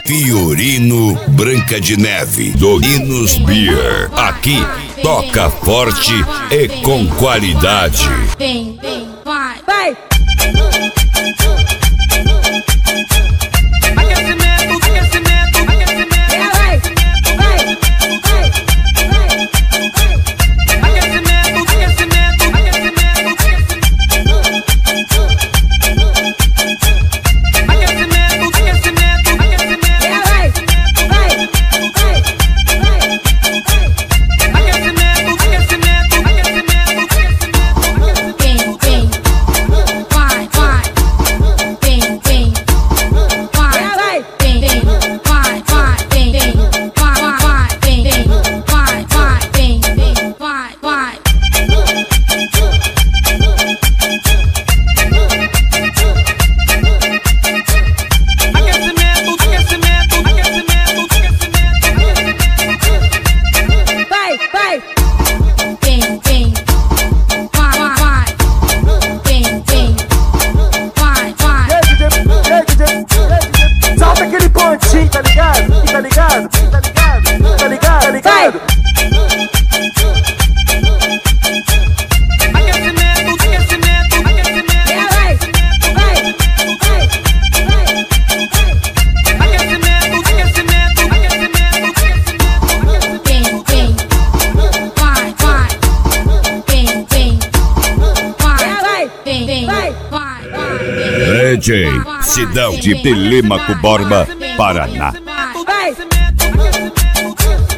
Fiorino Branca de Neve, Dorinos Beer. Aqui toca forte e com qualidade. Vem, vai, vai. Tá ligado? Tá ligado? Tá ligado? Tá ligado? Tá ligado? Aquecimento, aquecimento, aquecimento. Vai, vai, vai, vai. Aquecimento, aquecimento, aquecimento, aquecimento. Vem, vem, vai, vai. Vem, vem, vai, vem, vem, vai, vai. DJ Sidão de Telêmaco Borba, Paraná. Vai.